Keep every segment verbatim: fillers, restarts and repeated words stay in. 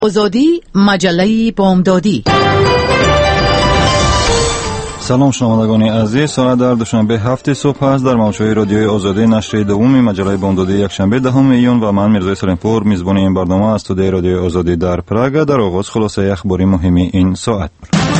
آزادی مجله بامدادی. سلام شنوندگان عزیز، ساعت در دوشنبه هفت صبح است. در موجهای رادیوی آزادی نشر دوم مجله بامدادی یکشنبه دهم میلیون و من میرزا سلیمپور میزبان این برنامه از استودیوی رادیوی آزادی در پراگ. در آغاز خلاصه اخباری مهمی این ساعت.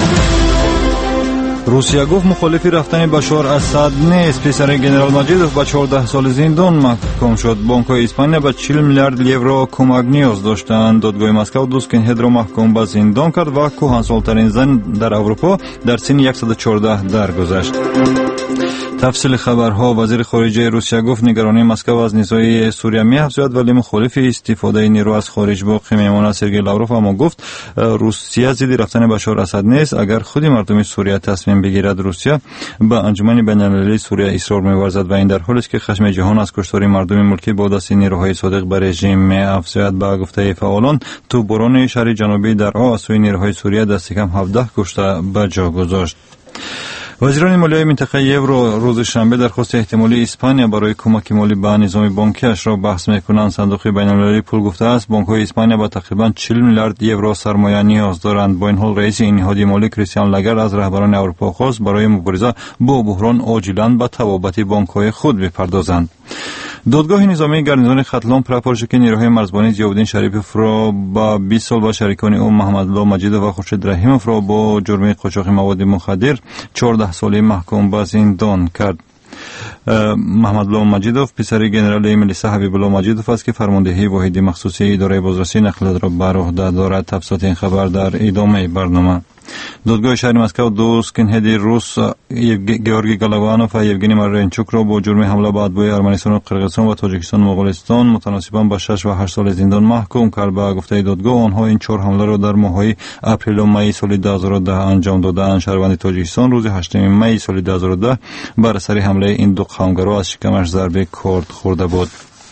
روسیه گفت مخالف رفتن بشار اسد نیست. پسر گنرال مجیدوف با چهارده سال زندان محکوم شد. بانک‌های اسپانیا با چهل میلیارد یورو کمک نیاز داشتند. دادگاه مسکو دو اسکنهد را محکوم به زندان کرد و کهنسال‌ترین زن در اروپا در سن صد و چهارده درگذشت. تفصیل خبرها. وزیر خارجه روسیه گفت نگرانی مسکو از نزاع سوریه می‌افزاید ولی مخالف استفاده نیرو از خارج باقی میماند. سرگئی لاوروف اما گفت روسیه ضد رفتن بشار اسد نیست. اگر خود مردم سوریه تصمیم بگیرد روسیه به انجمن بین‌المللی سوریه اصرار می‌ورزد و این در حالی است که خشم جهان از کشتار مردم ملکی با دست نیروهای صادق به رژیم می‌افزاید. با گفته فعالان تو باران شهر جنوبی درعا از سوی نیروهای سوریه دست کم هفده کشته به جا گذاشت. وزیران مالیه منطقه یورو روز شنبه درخواست احتمالی اسپانیا برای کمک مالی به نظام بانکیش را بحث می‌کنند. صندوق بین‌المللی پول گفته است بانک‌های اسپانیا با تقریباً چهل میلیارد یورو سرمایه نیاز دارند. با این حال رئیس این نهاد مالی کریستیان لاگارد از رهبران اروپا خواست برای مبارزه با بحران عاجلاً به توابط بانک‌های خود بپردازند. دادگاه نظامی گارنیزون ختلان پرپارچه که نیروهای مرزبانی ضیاءالدین شریفوف را با بیست سال و شریکان او محمد الله مجیدوف و خورشید رحیموف را با جرم قاچاق مواد مخدر چهارده ساله محکوم به زندان کرد. محمد الله مجیدوف پسر گنرال ملیسا حبیب الله مجیدوف است که فرماندهی واحد مخصوصی اداره بازرسی نقلیات را بر عهده دارد. تفصیلات این خبر در ادامه برنامه. دادگاه شهر مسکو دو اسکنهد روس گیورگی گالاوانوف و یوگنی مارینچوک را با جرم حمله به اتباع ارمنستان و قرقیزستان و تاجیکستان و مغولستان متناسباً با شش و هشت سال زندان محکوم کرد. به گفته دادگاه آنها این چهار حمله را در ماه‌های اپریل و می سال دو هزار و ده انجام دادند. شهروند تاجیکستان روز هشتم می سال دو هزار و ده بر اثر حمله این دو قومگرا از شکمش ضربه کارد خورده بود.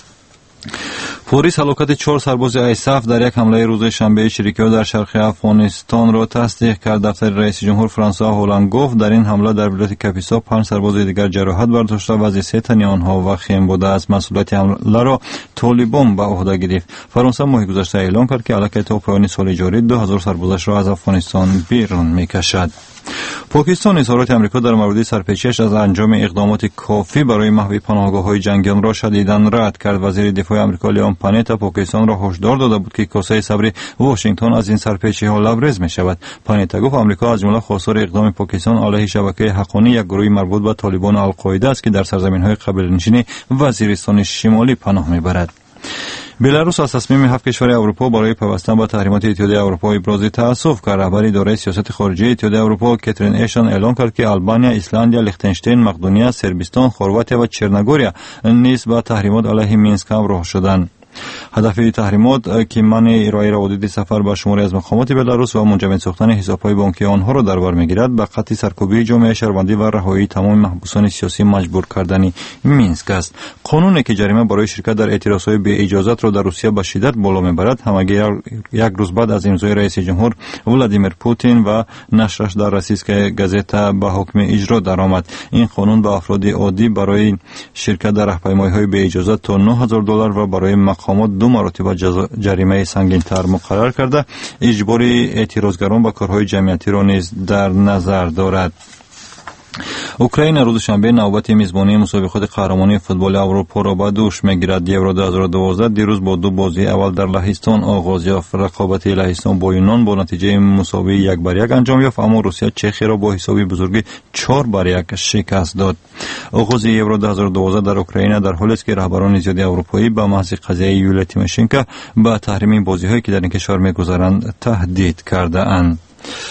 پلیس هلاکت چهار سرباز آیساف در یک حمله روز شنبه چریکی‌ها در شرق افغانستان را تصدیق کرد. دفتر رئیس جمهور فرانسوا هولند گفت در این حمله در ولایت کاپیسا پنج سرباز دیگر جراحت برداشته و از سه تن آنها وخیم بوده است. مسئولیت حمله را طالبان به عهده گرفت. فرانسه ماه گذشته اعلام کرد که الکی تا پایان سال جاری دو هزار سربازش را از افغانستان بیرون می‌کشد. پاکستان اظهارات آمریکا در مورد سرپیچیش از انجام اقدامات کافی برای محو پناهگاه‌های جنگیان را شدیداً رد کرد. وزیر دفاع آمریکا لیام پانیتا پاکستان را هشدار داده بود که کاسه صبر واشنگتن از این سرپیچی‌ها لبریز می‌شود. پانیتا گفت آمریکا از جمله خواستار اقدام پاکستان علیه شبکه حقانی یک گروه مربوط به طالبان و القاعده است که در سرزمین‌های قبیله‌نشین وزیرستان شمالی پناه می‌برد. بلاروس از تصمیم هفت کشور اروپا برای پیوستن به تحریمات اتحادیه اروپا ابراز تأسف کرد. رهبر اداره سیاست خارجی اتحادیه اروپا کاترین اشتون اعلام کرد که آلبانیا، ایسلندیا، لیختنشتین، مقدونیه، صربستان، خرواتیا و چرنگوریا نیز به تحریمات علیه مینسک همراه شدند. هدف تحریمات که منع ارائه روابط سفر به شماری از مقامات بلاروس و منجمد ساختن حساب‌های بانکی آنها را در بر می‌گیرد. به قطع سرکوبی جامعه شهروندی و رهایی تمام محبوسان سیاسی مجبور کردن مینسک است. قانونی که جریمه برای شرکت در اعتراضهای بی اجازت را در روسیه به شدت بالا می‌برد همگی یک روز بعد از امضای رئیس جمهور ولادیمیر پوتین و نشرش در روسیسک گازتا به حکم اجرا درآمد. این قانون به افراد عادی برای شرکت در راهپیمایی‌های بی اجازت تا نه هزار دلار و برای مقامات دو مرتبه جریمه سنگین‌تر مقرر کرده. اجباری اعتراضگران به کارهای جمعیتی را نیز در نظر دارد. اوکراین روز شنبه نوبت میزبانی مسابقات قهرمانی فوتبال اروپا را به دوش میگیرد. یورو دو هزار و دوازده دیروز با دو بازی اول در لهستان آغاز یافت. رقابت لهستان با یونان با نتیجه مساوی یک بر یک انجام یافت، اما روسیه چخی را با حساب بزرگی چهار بر یک شکست داد. آغاز یورو دو هزار و دوازده در اوکراین در حالی است که رهبران زیادی اروپایی به محض قضیه یولیا تیموشنکو به تحریم بازی‌هایی که در این کشور می‌گذرند تهدید کرده‌اند.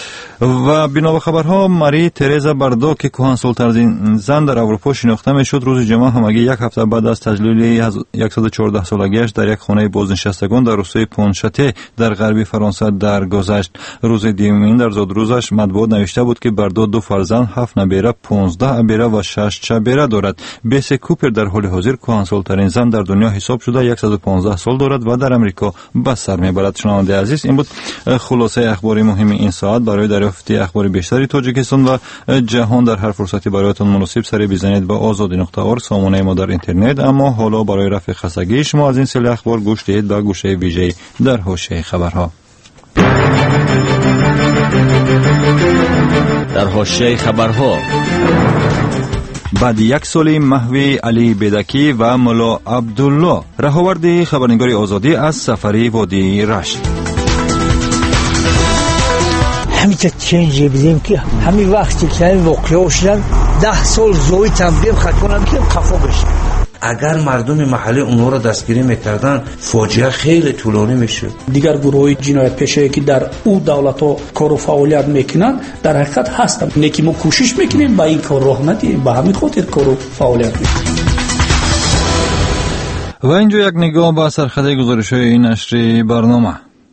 و بنا به خبرها ماری ترزا بردا که کهنسال‌ترین زن در اروپا شناخته میشد روز جمعه همگی یک هفته بعد از تجلیل صد و چهارده سالگیش در یک خانه بازنشستگان در روستای پونشته در غرب فرانسه درگذشت. روز دیومین در زادروزش مطبوعات نوشته بود که بردا دو فرزند، هفت نبیره، پانزده ابیره و شش چبیره دارد. بیس کوپر در حال حاضر کهنسال‌ترین زن در دنیا حساب شده، صد و پانزده سال دارد و در امریکا به سر میبرد. شنونده عزیز، این بود خلاصه اخباری مهم این ساعت. برای دریافت اخبار بیشتری تاجیکستان و جهان در هر فرصتی برایتان مناسب سری بزنید به آزادی نقطه اور سامانه ما در اینترنت. اما حالا برای رفع خستگی شما از این سری اخبار گوش دهید به گوشه ویژه در حوزه خبرها. در حاشیه خبرها بعد یک سالی محو علی بیدکی و ملا عبدالله، رهاورد خبرنگار آزادی از سفری وادی رشت. همین چنجی بدیم که همین وقتی که همین واقعه شدن ده سال زوی تنبیم خطونم که خفا بشن. اگر مردم محلی اونها را دستگیری میکردن فاجعه خیلی طولانی میشه. دیگر گروه جنایت پیشه‌ای که در او دولت‌ها کار و فعالیت میکنن در حقیقت هستن، نیکی ما کوشش میکنیم با این کار راه ندیم، با همین خاطر کار و فعالیت میکنیم. و اینجا یک نگاه به سرخطه گزارش‌های این نشر برنامه.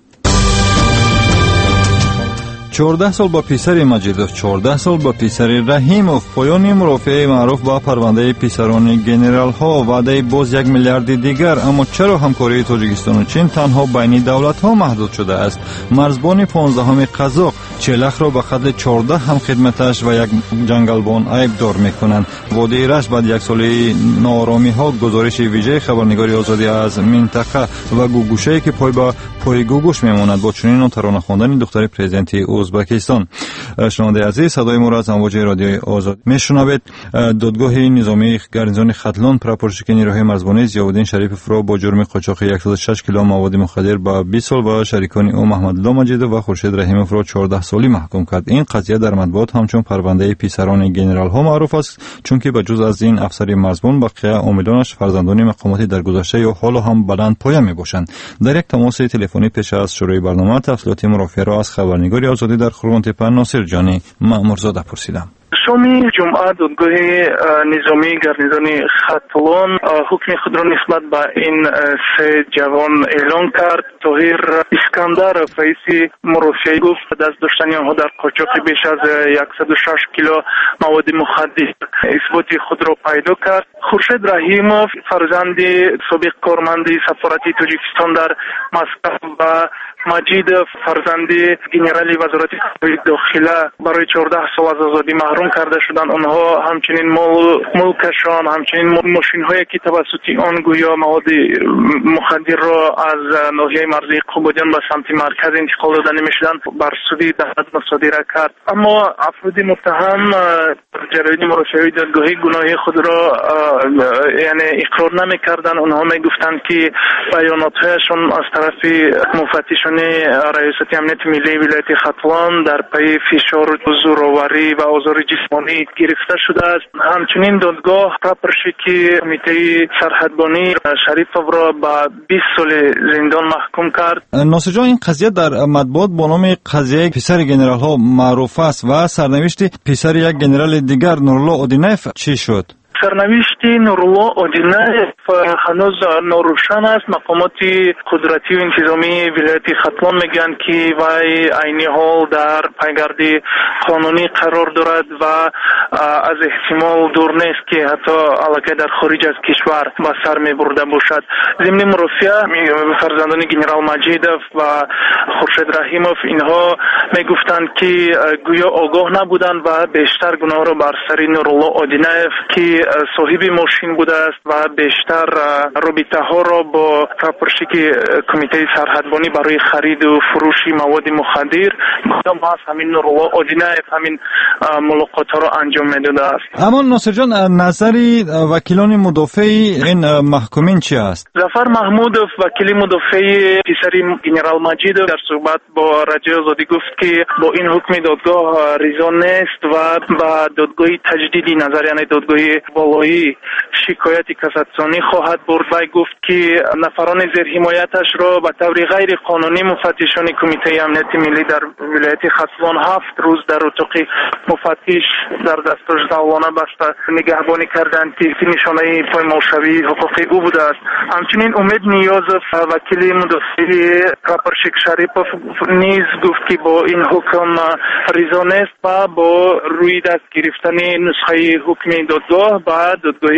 چهارده سال با پسر مجیدوف، چهارده سال با پسر رحیموف، پایان مرافعه معروف با پرونده پسران گنرال ها، وعده باز یک میلیارد دیگر. اما چرا همکاری تاجیکستان و چین تنها بین دولت ها محدود شده است؟ مرزبان پانزدهم قزاق چلخ را به خاطر چهارده هم خدمتش و یک جنگلبان عیب دار میکنند. وادی رشت بعد یک سال ناآرامی ها، گزارش ویژه خبرنگاری آزادی از منطقه و گوگوشی که پای با پای گوگوش میماند با چنین ترانه خواندن دختر پرزیدنت ازبکستان. شنونده عزیز، صدای ما را از امواج رادیوی آزاد میشنوید. دادگاه نظامی گارنیزون ختلون پراپورشیک نیروهای مرزبانی ضیاءالدین شریفوف را با جرم قاچاق صد و شش کیلو مواد مخدر با بیست سال و شریکان او محمدالله مجیدوف و خورشید رحیموف را چهارده سالی محکوم کرد. این قضیه در مطبوعات همچون پرونده پسران گنرال ها معروف است، چون که بجز از این افسر مرزبان بقیه عاملانش فرزندان مقاماتی در گذشته یا حالا هم بلند پایه میباشند. در یک تماس تلفنی پیش از شروع برنامه تفصیلات مرافعه را از خبرنگاری آزادی در خرمانتپه ناصر جانی مأمورزاده پرسیدم. شامی جمعه دادگاه نظامی گارنیزون ختلون حکم خود را نسبت به این سه جوان اعلان کرد. طاهر اسکندر رئیس مرافعه گفت دست داشتن آنها در قاچاق بیش از صد و شش کیلو مواد مخدر اثبات خود را پیدا کرد. خورشید رحیموف فرزند سابق کارمند سفارت تاجیکستان در مسکو و مجید فرزند گنرال وزارت داخله برای چهارده سال از آزادی محروم کرده شدند. آنها همچنین ملکشان، همچنین ماشین هایی که توسط آن گویا مواد مخدر را از ناحیه مرزی قبادیان به سمت مرکز انتقال داده میشدند بر سودی دولت مصادره کرد. اما افراد متهم جراید مرافعه دادگاهی گناه خود را یعنی اقرار نمیکردند. آنها میگفتند که بیاناتهایشان از طرف مفتشان ریاست امنیت ملی ولایت ختلان در پی فشار زوراوری و آزار جسمانی گرفته شده است. همچنین دادگاه پراپورشیک کمیته سرحدبانی شریفوف را به بیست سال زندان محکوم کرد. ناصر جان، این قضیه در مطبوعات با نام قضیه پسر گنرال ها معروف است و سرنوشت پسر یک گنرال دیگر نورالله اودینایف چی شد؟ سرنوشت نورالله اودینایف هنوز ناروشن است. مقامات قدرتی و انتظامی ولایت ختلان میگن که وی عین حال در پیگرد قانونی قرار دارد و از احتمال دور نیست که حتی علاقه در خارج از کشور به سر میبرده باشد. ضمن مرافعه فرزندان گنرال مجیدوف و خورشید رحیموف اینها میگفتند که گویا آگاه نبودند و بیشتر گناه را بر سر نورالله اودینایف که صاحب ماشین بوده است و بیشتر رابطه ها را با پراپورشیک کمیته سرحدبانی برای خرید و فروش مواد مخدر مقدم هست همین نورالله اودینایف همین ملاقات ها را انجام میداده است. اما ناصر جان، نظری وکیلان مدافع این محکومین چی است؟ ظفر محمودوف وکیل مدافع پسر گنرال مجیدوف در صحبت با رادیو آزادی گفت که با این حکم دادگاه رضا نیست و با دادگاه تجدیدی نظر یعنی دادگاه بالایی شکایت کاساسیونی خواهد برد. و گفت که نفران زیر حمایتش را به طور غیر قانونی مفتشان کمیته امنیت ملی در ولایت ختلان هفت روز در اتاق مفتش در دستور زولانه بسته نگهبانی کردند که نشانه پایمالشوی حقوق او بوده است. همچنین امید نیازوف وکیل مدافع پراپورشیک شریفوف نیز گفت که با این حکم رضا نیست و با روی دست گرفتن نسخه حکم دادگاه بعد دادگاه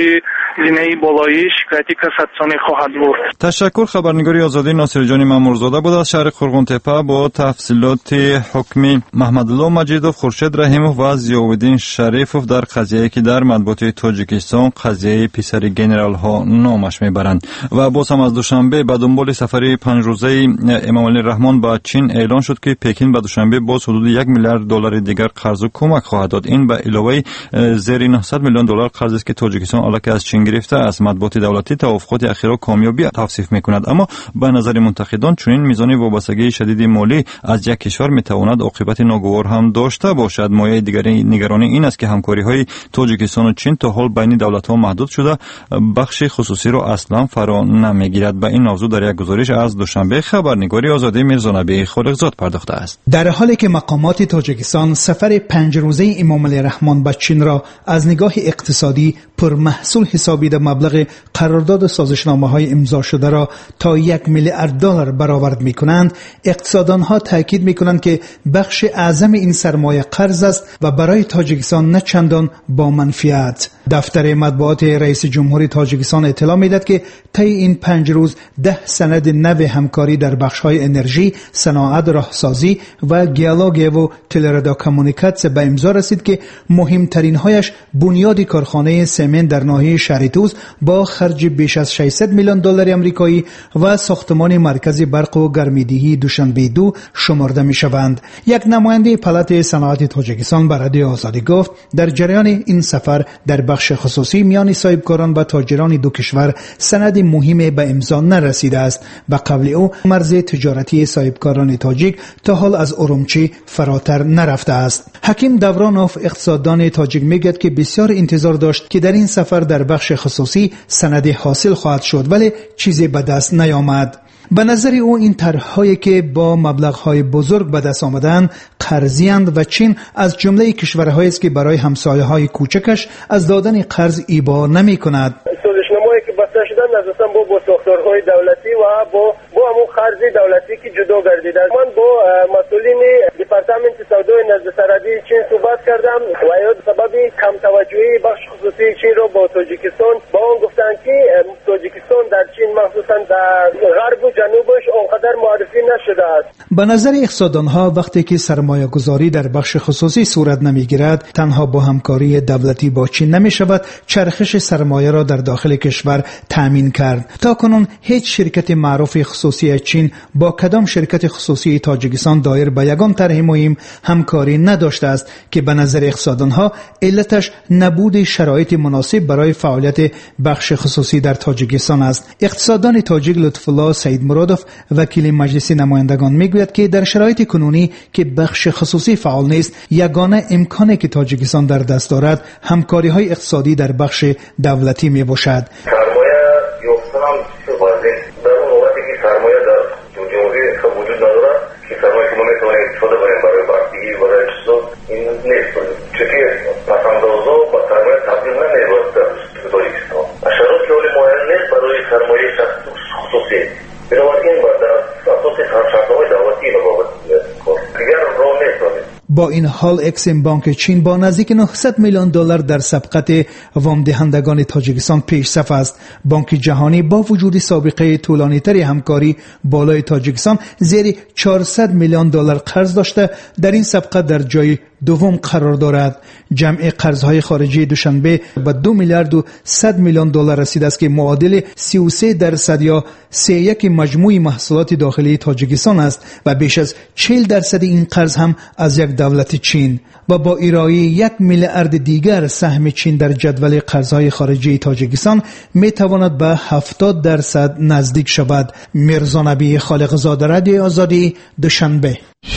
زینه بالایی شکایتی کاساتسیونی خواهد بود. تشکر. خبرنگاری آزادی ناصرجان مامورزاده بود از شهر قرغن‌تپه با تفصیلات حکمی محمدالله مجیدوف، خورشید رحیموف و ضیاءالدین شریفوف در قضیه‌ای که در مطبوعات تاجیکستان قضیه پسر گنرال ها نامش میبرند. و باز هم از دوشنبه به دنبال سفر پنج روزه امام علی رحمان به چین اعلان شد که پکین به دوشنبه باز حدود یک میلیارد دلار دیگر قرض و کمک خواهد داد. این به علاوه زیر نهصد میلیون دلار قرض است که تاجیکستان الکی از چین گرفته است. مطبوعات دولتی توافقات اخیرا کامیابی توصیف میکند، اما به نظر منتقدان چنین میزان وابستگی شدید مالی از یک کشور میتواند عاقبت ناگوار هم داشته باشد. مایه دیگری نگرانی این است که همکاری های تاجیکستان و چین تا حال بین دولت ها محدود شده، بخش خصوصی را اصلا فرا نمیگیرد. به این موضوع در یک گزارش از دوشنبه خبرنگاری آزادی میرزانبی خالقزاد پرداخته است. در حالی که مقامات تاجیکستان سفر پنج روزه امام علی رحمان به چین را از نگاه اقتصادی پرمحصول حسابیده، مبلغ قرارداد سازشنامه‌های امضا شده را تا یک میلیارد دلار برآورد می‌کنند، اقتصاددان‌ها تاکید می‌کنند که بخش اعظم این سرمایه قرض است و برای تاجیکستان نه چندان با منفعت. دفتر مطبوعات رئیس جمهور تاجیکستان اطلاع می‌دهد که طی این پنج روز ده سند نو همکاری در بخش‌های انرژی، صنعت، راهسازی و گیالوگ و تلرادیوکامونیکاتس به امضا رسید که مهمترین‌هایش بنیاد کارخانه سمنت در ناحیه شهریتوز با خرج بیش از ششصد میلیون دلار آمریکایی و ساختمان مرکز برق و گرمیدهی دوشنبه دو شمرده می‌شوند. یک نماینده پالات صنعت تاجیکستان به رادیو آزادی گفت در جریان این سفر در بخش خصوصی میان صاحبکاران و تاجران دو کشور سند مهم به امضا نرسیده است. به قول او مرز تجارتی صاحبکاران تاجیک تا حال از ارومچی فراتر نرفته است. حکیم دورانوف، اقتصاددان تاجیک، میگوید که بسیار انتظار داشت که در این سفر در بخش خصوصی سند حاصل خواهد شد، ولی چیزی به دست نیامد. به نظر او این طرح‌هایی که با مبلغ‌های بزرگ به دست آمدند قرضی‌اند و چین از جمله کشورهایی است که برای همسایه‌های کوچکش از دادن قرض ایبا نمی‌کند. سازشنامه‌ای که بسته شدن اساساً با با ساختارهای دولتی و با با همون قرض دولتی که جدا گردیده. من با مسئولین دپارتمنت سودای نزد سرحدی چین صحبت کردم و یا سبب کم توجهی بخش خصوصی چین را با تاجیکستان با آن گفتند که تاجیکستان در چین مخصوصاً در غرب و جنوبش آنقدر معرفی نشده است. به نظر اقتصاددانها وقتی که سرمایه گذاری در بخش خصوصی صورت نمیگیرد، تنها با همکاری دولتی با چین نمی شود چرخش سرمایه را در داخل کشور تامین کرد. تا کنون هیچ شرکت معروف خصوصی چین با کدام شرکت خصوصی تاجیکستان دایر به یگان طرح مهم همکاری نداشته است که به نظر اقتصاددانها علتش نبود شرایط مناسب برای فعالیت بخش خصوصی در تاجیکستان است. اقتصاددان تاجیک لطف‌الله سعید مرادوف، وکیل مجلس نمایندگان، میگوید که در شرایط کنونی که بخش خصوصی فعال نیست، یگانه امکانی که تاجیکستان در دست دارد همکاری‌های اقتصادی در بخش دولتی میباشد. سرمایه یافتن واضح در اون وقتی که سرمایه در جمهوری وجود نداره که سرمایه که ما میتونیم استفاده بریم برای بختگی برای چیزا این نیست، چون پسندازا با سرمایه تبدیل نمی‌شود در تاجیکستان. شرایط که معین نیست برای سرمایه خصوصی. بنابراین باید در اساس شرط‌های دولتی مقابل کنیم. دیگر راه نیست. با این حال اکسیم بانک چین با نزدیک نهصد میلیون دلار در سبقت وام دهندگان تاجیکستان پیش صف است. بانک جهانی با وجود سابقه طولانی‌تر همکاری بالای تاجیکستان زیر چهارصد میلیون دلار قرض داشته در این سبقت در جای دوم قرار دارد. جمع قرض‌های خارجی دوشنبه به دو میلیارد و صد میلیون دلار رسیده است که معادل سی و سه درصد یا سه یک مجموع محصولات داخلی تاجیکستان است و بیش از چهل درصد این قرض هم از یک دولت چین. و با ارائه یک میلیارد دیگر سهم چین در جدول قرض‌های خارجی تاجیکستان می تواند به هفتاد درصد نزدیک شود. میرزانبی خالقزاده، رادیو آزادی، دوشنبه.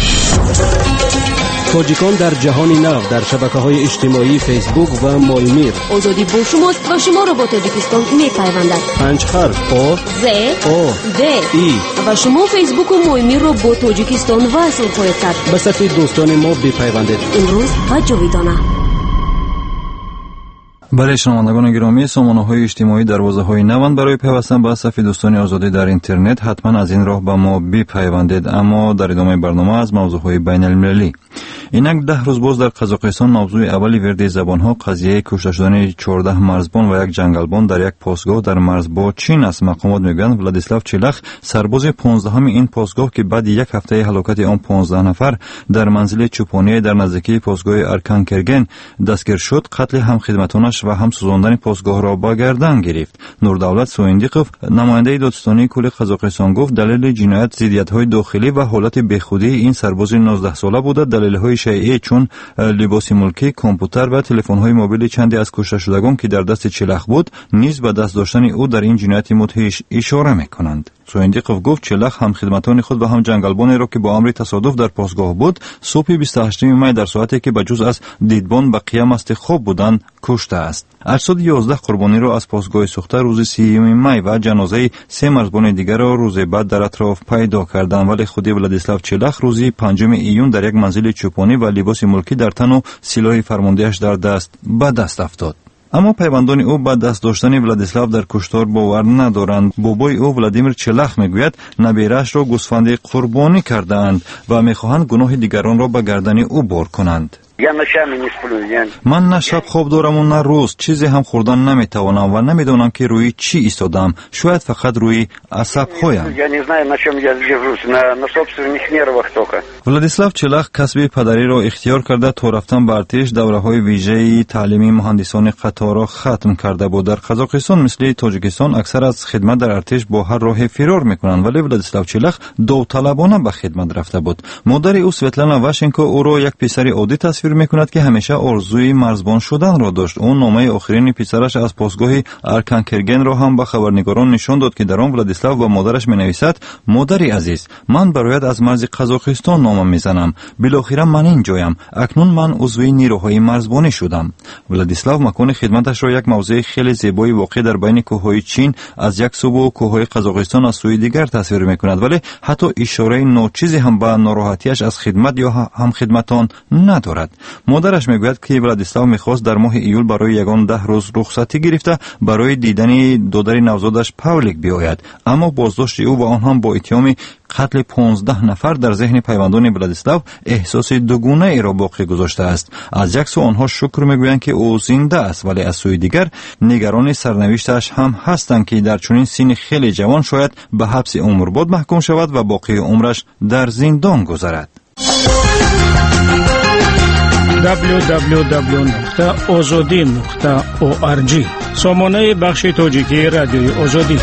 تاجیکان در جهان نو در شبکه‌های اجتماعی فیسبوک و مولمیر. آزادی با شماست و شما را با تاجیکستان می‌پیوندد. پنج حرف آ ز او د ای و شما فیسبوک و مولمیر را با تاجیکستان وصل خواهید کرد. به صفحه دوستان ما بپیوندید. امروز و جاویدانه. برای شنوندگان گرامی، سامانه‌های اجتماعی دروازه‌های نوند برای پیوستن به صفحه دوستان آزادی در اینترنت حتما از این راه به ما بپیوندید. اما در ادامه برنامه از موضوعهای بین المللی. اینک ده روز باز در قزاقستان موضوع اولی وردی زبانها قضیه کشته شدن چهارده مرزبان و یک جنگلبان در یک پاسگاه در مرز با چین است. مقامات میگویند ولادیسلاو چلخ سرباز پانزدهم این پاسگاه که بعد یک هفته هلاکت آن پانزده نفر در منزل چوپانی در نزدیکی پاسگاه ارکانکرگن دستگیر شد، قتل هم خدمتانش و هم سوزاندن پاسگاه را با گردن گرفت. نوردولت سویندیقوف نماینده دادستانی کل قزاقستان گفت دلیل جنایت ضدیت‌های داخلی و حالت بیخودی این سرباز نوزده ساله بوده. دلایل شیعی چون لباس ملکی، کامپیوتر و تلفن‌های موبیل چندی از کشته شدگان که در دست چلخ بود نیز به دست داشتن او در این جنایت مدهش اشاره می‌کنند. سویندیقوف گفت چلخ هم خدمتان خود و هم جنگلبانی را که با امر تصادف در پاسگاه بود صبح بیست و هشتم می در ساعتی که به جز از دیدبان به قیام است خواب بودند کشته است. هشتصد و یازده قربانی را از پاسگاه سوخته روز سیوم می و جنازه سه مرزبان دیگر را روز بعد در اطراف پیدا کردند، ولی خود ولادیسلاو چلخ روز پنجم ایون در یک منزل چوپانی و لباس ملکی در تن و سلاح فرماندهش در دست به دست افتاد. اما پیوندان او با دست داشتن ولادیسلاو در کشتار باور ندارند. بابای او ولادیمیر چلخ میگوید نبیرش را گوسفند قربانی کردند و میخواهند گناه دیگران را به گردن او بار کنند. من نه شب خواب دارم و نه روز، چیزی هم خوردن نمیتوانم و نمیدونم که روی چی ایستادم، شاید فقط روی عصب هایم. ولادیسلاو چلخ کسب پدری را اختیار کرده تا رفتن به ارتش دوره های ویژه تعلیمی مهندسان قطار را ختم کرده بود. در قزاقستان مثل تاجیکستان اکثر از خدمت در ارتش با هر راه فرار میکنند، ولی ولادیسلاو چلخ داوطلبانه به خدمت رفته بود. مادر او سویتلانا واشنکو او را یک پسر عادی تصویر میکند که همیشه آرزوی مرزبان شدن را داشت. اون نامه آخرین پسرش از پاسگاه ارکانکرگن را هم به خبرنگاران نشان داد که در آن ولادیسلاو با مادرش مینویسد مادری عزیز، من برایت از مرز قزاقستان نامه میزنم، بالاخره من اینجایم، اکنون من عضو نیروهای مرزبانی شدم. ولادیسلاو مکان خدمتش را یک موضع خیلی زیبایی واقع در بین کوههای چین از یک سو و کوههای قزاقستان از سوی دیگر تصویر میکند، ولی حتی اشاره ناچیزی هم به ناراحتیش از خدمت یا هم خدمتان ندارد. مادرش میگوید که ولادیسلاو میخواست در ماه ایول برای یگان ده روز رخصتی گرفته برای دیدن دادر نوزادش پاولیک بیاید، اما بازداشت او و آن هم با اتهام قتل پانزده نفر در ذهن پیوندان ولادیسلاو احساس دوگانه ای را باقی گذاشته است. از یک سو آنها شکر میگویند که او زنده است، ولی از سوی دیگر نگران سرنوشتش هم هستند که در چنین سن خیلی جوان شاید به حبس عمرباد محکوم شود و باقی عمرش در زندان گذرد. دبلیو دبلیو دبلیو نقطه آزادی نقطه او آر جی سامانه بخش تاجیکی رادیوی آزادی.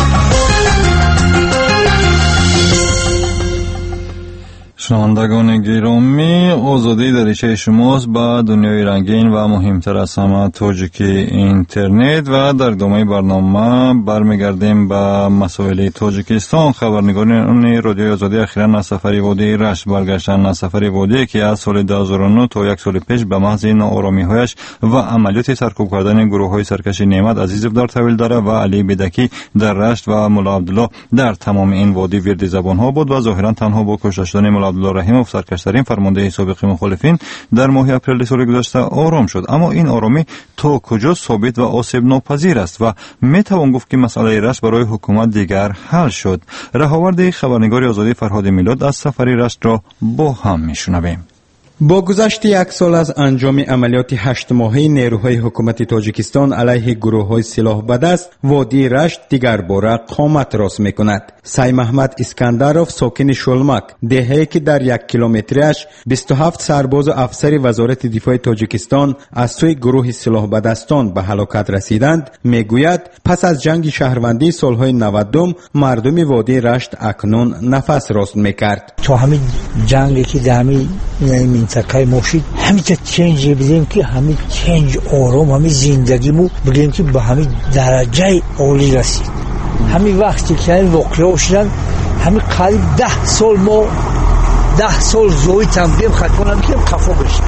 شنوندگان گرامی، آزادی دریچه شماست با دنیای رنگین و مهمتر از همه تاجیکی اینترنت و در ادامه برنامه برمیگردیم به مسائل تاجیکستان. خبرنگاران رادیوی آزادی اخیراً از سفر وادی رشت برگشتند. از سفر وادی که از سال دو هزار و نه تا یک سال پیش به محض ناآرامی‌هایش و عملیات سرکوب کردن گروه‌های سرکش نعمت عزیزов در طویل دره و علی بدکی در رشت و مولا عبدالله در تمام این وادی ورد زبان‌ها بود و ظاهراً تنها با کشته شدن مولا عبدالله رحیموف سرکشترین فرمانده سابق مخالفین در ماه اپریل سال گذشته آرام شد. اما این آرامی تا کجا ثابت و آسیب ناپذیر است و می توان گفت که مسئله رشت برای حکومت دیگر حل شد؟ رهاورد خبرنگار آزادی فرهاد میلاد از سفر رشت را با هم میشنویم. با گذشت یک سال از انجام عملیات هشت ماهه نیروهای حکومت تاجیکستان علیه گروه‌های سلاح به دست، وادی رشت دیگر باره قامت راست می‌کند. سعی محمد اسکندرов ساکن شلمک، دهه‌ای که در یک کیلومتریش بیست و هفت سرباز و افسر وزارت دفاع تاجیکستان از سوی گروه سلاح به دستان به هلاکت رسیدند، میگوید پس از جنگ شهروندی سالهای نود مردم وادی رشت اکنون نفس راست می‌کرد. تو همین جنگی که در همین منطقه ماشید همین چنج بدیم که همین چنج آرام همین زندگیمو بگیم که به همین درجه عالی رسید. همین وقتی که این واقعه شدن همین قریب ده سال ما ده سال زوی تنبیم خط کنم که خفا بشن.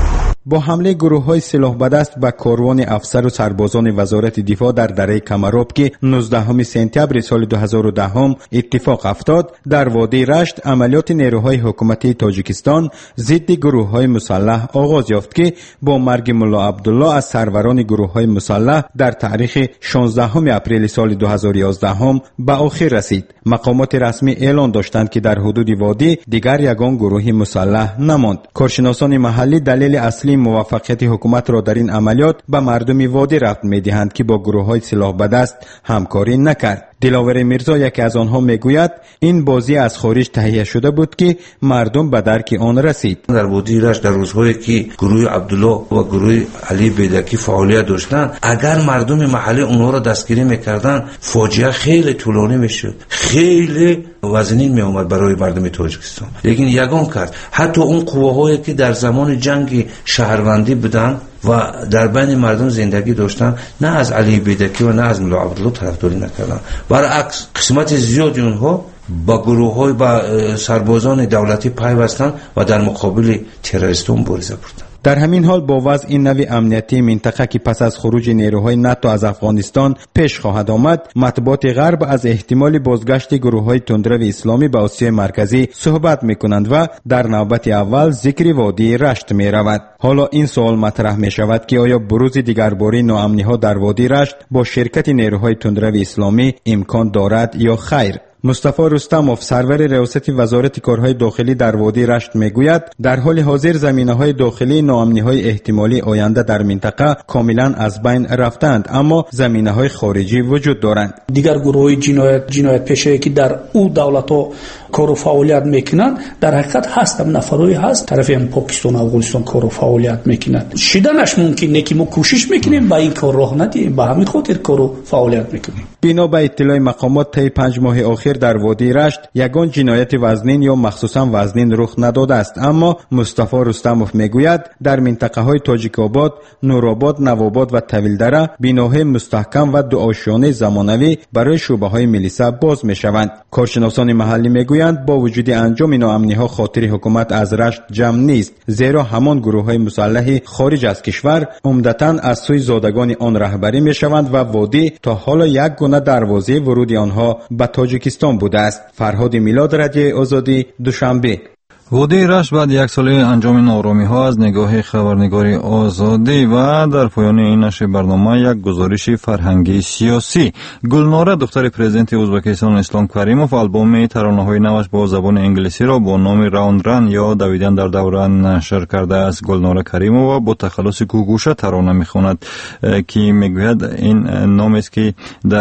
با حمله گروه‌های سلاح بدست به کاروان افسر و سربازان وزارت دفاع در دره کمروب که نوزدهم سپتامبر سال دو هزار و ده اتفاق افتاد، در وادی رشت عملیات نیروهای حکومتی تاجیکستان ضد گروه‌های مسلح آغاز یافت که با مرگ ملا عبدالله از سروران گروه‌های مسلح در تاریخ شانزدهم اپریل سال دو هزار و یازده به آخر رسید. مقامات رسمی اعلان داشتند که در حدود وادی دیگر یگان گروه مسلح نماند. کارشناسان محلی دلیل اصلی موفقیت حکومت را در این عملیات به مردم وادی ربط می‌دهند که با گروه‌های سلاح بدست همکاری نکرد. دلاور میرزا یکی از آنها میگوید این بازی از خارج تهیه شده بود که مردم به درک آن رسید. در وادی رشت در روزهایی که گروه عبدالله و گروه علی بیدکی فعالیت داشتند، اگر مردم محلی اونها را دستگیری میکردن فاجعه خیلی طولانی میشد، خیلی وزنین می اومد برای مردم تاجیکستان. لیکن یگان کرد حتی اون قواهایی که در زمان جنگ شهروندی بودن و در بین مردم زندگی داشتن، نه از علی بیدکی و نه از ملا عبدالله طرفداری نکردن. برعکس قسمت زیادی اونها با گروه‌های با سربازان دولتی پیوستند و در مقابل تروریستان مبارزه کردند. در همین حال با وضع این نوع امنیتی منطقه که پس از خروج نیروهای ناتو از افغانستان پیش خواهد آمد، مطبوعات غرب از احتمال بازگشت گروه‌های تندرو اسلامی به آسیای مرکزی صحبت می‌کنند و در نوبت اول ذکر وادی رشت می‌رود. حالا این سوال مطرح می‌شود که آیا بروز دیگرباره ناامنی‌ها در وادی رشت با شرکت نیروهای تندرو اسلامی امکان دارد یا خیر؟ مصطفی رستموف سرور ریاست وزارت کارهای داخلی در وادی رشت میگوید در حال حاضر زمینه‌های داخلی ناامنی‌های احتمالی آینده در منطقه کاملا از بین رفتند، اما زمینه‌های خارجی وجود دارند. دیگر گروه‌های جنایت جنایت پیشه‌ای که در او دولت‌ها کار و فعالیت میکنند در حقیقت هستم نفرایی هست طرف هم پاکستان و افغانستان کار و فعالیت میکنند. شدنش ممکنه که ما کوشش میکنیم با این کار راه ندیم، به همین خاطر کار و فعالیت میکنیم. بنا به اطلاع مقامات طی پنج ماه اخیر در وادی رشت یگان جنایت وزنین یا مخصوصا وزنین رخ نداده است، اما مصطفی رستموف میگوید در منطقه های تاجیک آباد، نورآباد، نوآباد و طویلدره بناهای مستحکم و دو آشیانه زمانوی برای شعبه های ملیسا باز میشوند. کارشناسان محلی میگویند با وجود انجام ناامنی ها خاطر حکومت از رشت جمع نیست، زیرا همان گروه های مسلح خارج از کشور عمدتاً از سوی زادگان آن رهبری میشوند و وادی تا حالا یک گونه دروازه ورود آنها به تاجیکستان بوده است. فرهاد میلاد، رادیو آزادی، دوشنبه. وادی رشت بعد یک ساله انجام نارامی ها از نگاه خبرنگاری آزادی و در پایان این نشر برنامه یک گزارش فرهنگی سیاسی. گلناره دختر پرزیدنت ازبکستان اسلام کریموف آلبوم ترانه های نوش با زبان انگلیسی را با نام راوند رن یا دویدن در دوره نشر کرده است. گلناره کریموف با تخلص گوگوشه ترانه میخواند که میگوید این نام است که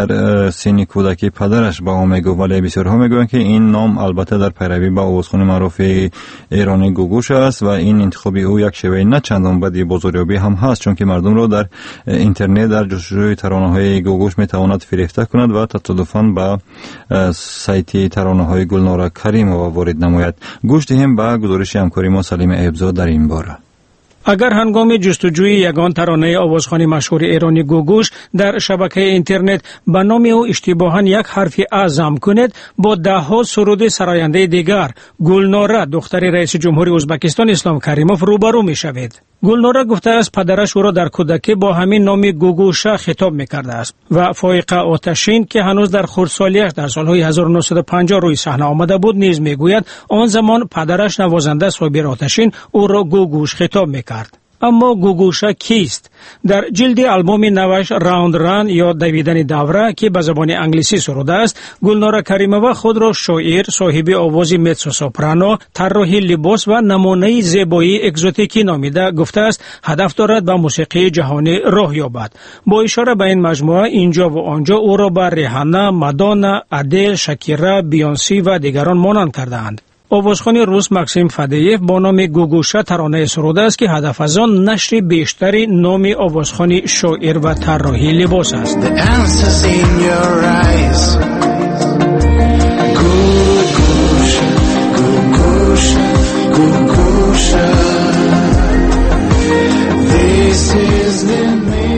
در سن کودکی پدرش به او میگفت، ولی بسیارها میگویند که این نام البته در پیروی به آوازخوان معروف ایرانی گوگوش است و این انتخاب او یک شیوه نه چندان بدی بازاریابی هم هست، چون که مردم را در اینترنت در جستجوی ترانه‌های گوگوش میتواند فریفته کند و تصادفاً به سایت ترانه‌های گلناره کریموف وارد نماید. گوش دهیم به گزارش همکاری ما سلیم ایبزاد در این باره. اگر هنگام جستجوی یگان ترانه آوازخوان مشهور ایرانی گوگوش در شبکه اینترنت به نام او اشتباهاً یک حرفی اعظم کنید، با ده ها سرود سراینده دیگر گلناره دختر رئیس جمهور ازبکستان اسلام کریموف روبرو می شوید. گلناره گفته است پدرش او را در کودکی با همین نام گوگوشه خطاب می‌کرده است و فائقه آتشین که هنوز در خردسالیش در سالهای هزار و نهصد و پنجاه روی صحنه آمده بود نیز میگوید آن زمان پدرش نوازنده صابر آتشین او را گوگوش خطاب می‌کرد. اما گوگوشه کیست؟ در جلد آلبوم نوش راوند رن یا دویدن دوره که به زبان انگلیسی سروده است، گلناره کریموف خود را شاعر، صاحب آواز متسو سوپرانو، طراح لباس و نمونه زیبایی اگزوتیکی نامیده گفته است هدف دارد به موسیقی جهانی راه یابد. با اشاره به این مجموعه اینجا و آنجا او را به ریحانه، مادونا، ادل، شاکیرا، بیانسی و دیگران مانند کردند. آوازخوان روس مکسیم فدییف با نام گوگوشه ترانه سروده است که هدف از آن نشر بیشتری نام آوازخوان شاعر و طراحی لباس است.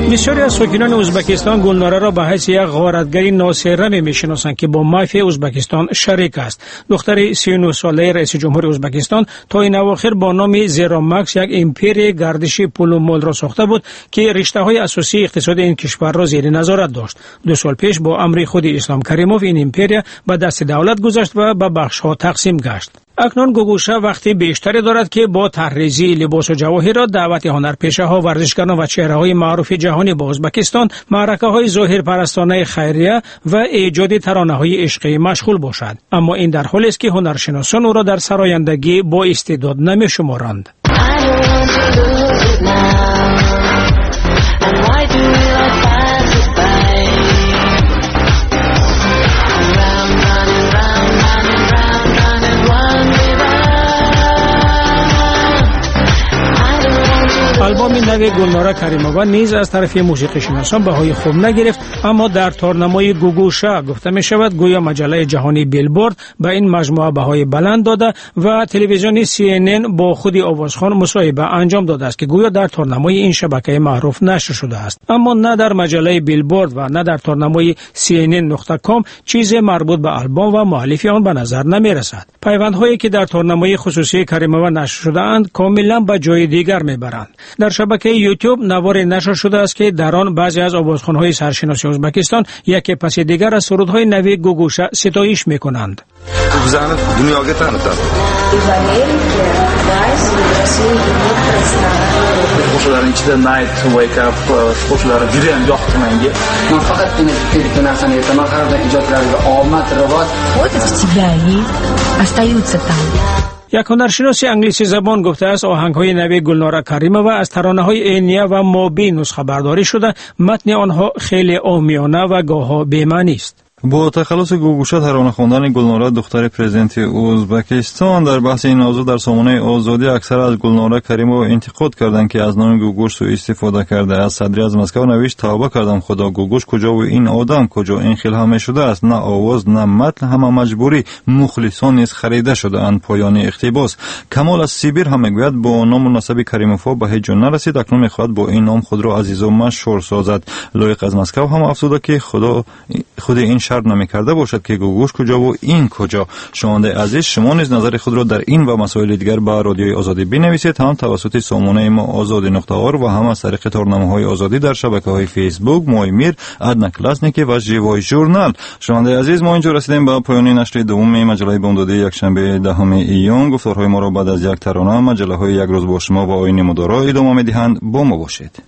بسیاری از ساکنان ازبکستان گلناره را به حیث یک غارتگری ناسرمی میشناسند که با مافیا ازبکستان شریک است. دختر سی و نه ساله رئیس جمهور ازبکستان تا این اواخر با نام زیرامکس یک امپری گردش پول و مال را ساخته بود که رشته های اساسی اقتصاد این کشور را زیر نظارت داشت. دو سال پیش با امر خود اسلام کریموف این امپری به دست دولت گذشت و به بخش ها تقسیم گشت. اکنون گوگوشا وقتی بیشتری دارد که با طرحریزی لباس و جواهرات دعوت هنرپیشه ها، ورزشکاران و چهره های معروف جهانی با ازبکستان، معرکه های ظاهر پرستانه خیریه و ایجاد ترانه های عشقی مشغول باشد. اما این در حالی است که هنرشناسان او را در سرایندگی با استعداد نمی شمارند. آلبوم نو گلناره کریمووا نیز از طرف موسیقی شناسان بهای خوب نگرفت، اما در تارنمای گوگوشا گفته می شود گویا مجله جهانی بیلبورد به این مجموعه بهای بلند داده و تلویزیون سی ان ان با خود آوازخوان مصاحبه انجام داده است که گویا در تارنمای این شبکه معروف نشر شده است، اما نه در مجله بیلبورد و نه در تارنمای سی ان ان نقطه کام چیز مربوط به آلبوم و مؤلف آن به نظر نمی رسد. پیوندهایی که در تارنمای خصوصی کریمووا نشر شده اند کاملا به جای دیگر می برند. در شبکه یوتیوب نواری نشر شده است که در آن بعضی از آوازخوان‌های سرشناسی ازبکستان یکی پس دیگر از سرودهای نو گوگوشا ستایش می‌کنند. دنیاga tanıtan. Qo'shiqlarning ichida Night Wake Up qo'shilari juda ham yoqdi menga. Men faqatgina bitta narsani aytaman, har bir ijodlarga omad, rivoj. Вот в тебя есть, остаются там. یک هنرشناس انگلیسی زبان گفته است آهنگ‌های نو گلناره کریمووا از ترانه‌های اینیا و مابی نسخه برداری شده، متن آنها خیلی عامیانه و گاه‌ها بی‌معنی است. با تخلص گوگوشا ترانه خواندن گلناره دختر پرزیدنت ازبکستان در بحث این موضوع در سامانه آزادی اکثر از گلناره کریمووا انتقاد کردند که از نام گوگوش سوء استفاده کرده. از صدری از مسکو نوشت توبه کردم خدا، گوگوش کجا و این آدم کجا؟ این خیل همه شده است، نه آواز نه متن، همه مجبوری، مخلصان نیز خریده شده اند. پایان اقتباس. کمال از سیبیر هم میگوید با نام مناسب کریمووا به هیچ جا نرسید، اکنون میخواهد با این نام خود را عزیز و مشهور سازد. لایق از مسکو هم افزوده که خدا خود این شرط نمی‌کرده باشد که گوگوش کجا و این کجا. شنونده عزیز، شما نیز نظر خود را در این و مسائل دیگر به رادیوی آزادی بنویسید، هم توسط سامانه ما آزادی نقطه آر و هم از طریق تارنمه‌های آزادی در شبکه‌های فیسبوک، مویمیر، ادنا کلاسنیکی و ژیوای ژورنال. شنونده عزیز، ما اینجا رسیدیم به پایان نشر دوم مجله بامدادی یکشنبه دهم ایون. گفتارهای ما را بعد از یک ترانه مجله‌های یک روز با شما و آیین مدارا ادامه می‌دهند. با ما باشید.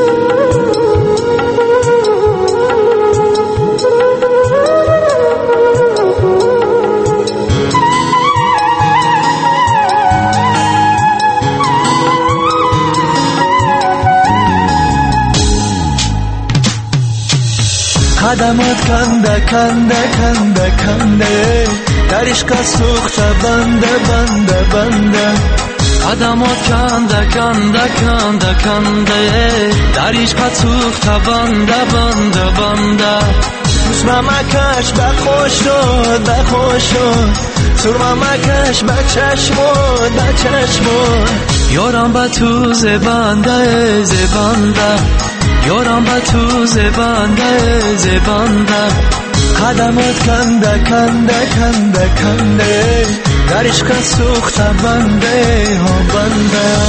قدمات کنده کنده کنده کنده در عشق سوخته بنده بنده بنده قدمات کنده کنده کنده کنده در عشق سوخته بنده بنده بنده سرما مکش به خوش شد به خوش شد سرما مکش به چشمون به چشمون یارم به تو زبنده زبنده یارم با تو زبنده زبنده قدمات کنده کنده کنده کنده در عشق سوخته بنده ها بنده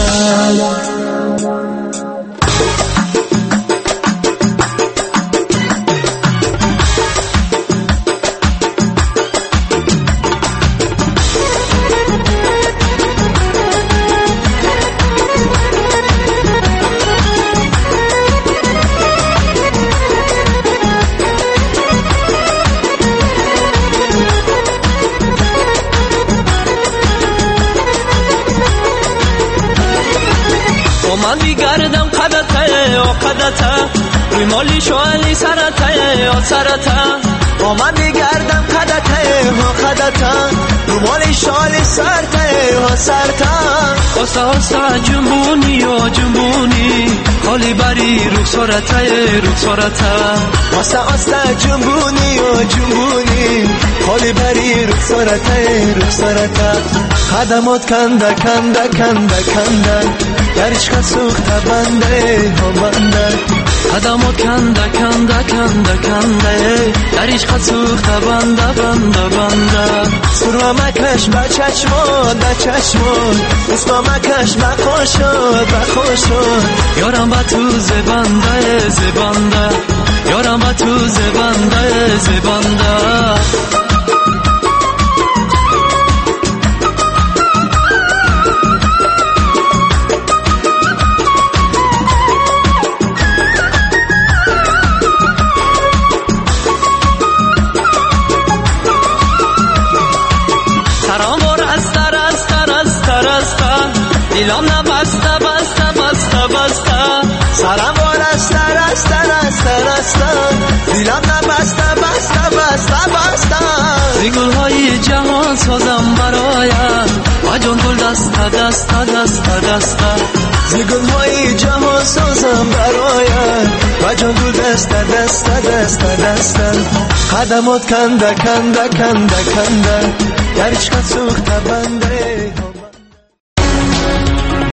روی مالی شوالی سرطه یا سرطه آمد بگردم قدته ها قدته رو مالی شوالی سرطه ها سرطه آسته آسته جنبونی یا جنبونی خالی بری رو سرطه رو سرطه آسته آسته جنبونی یا جنبونی خالی بری رو سرطه رو سرطه قدمات کنده کنده کنده کنده در عشق سوخته بنده ها بنده قدمات کنده کنده کنده کنده در عشق سوخته بنده بنده بنده سرما مکش با چشمات با چشمات اسما مکش با خوشات با خوشات یارم با تو زبنده زبنده یارم با تو زبنده زبنده دیلم نبسته بسته بسته بسته سرم برسته رسته رسته رسته دیلم نبسته بسته بسته بسته زی گلهای جهان سازم برایت و جان گل دسته دسته دسته دسته زی گلهای جهان سازم برایت و جان گل دسته دسته دسته دسته قدمات کنده کنده کنده کنده در عشقت سوخته بنده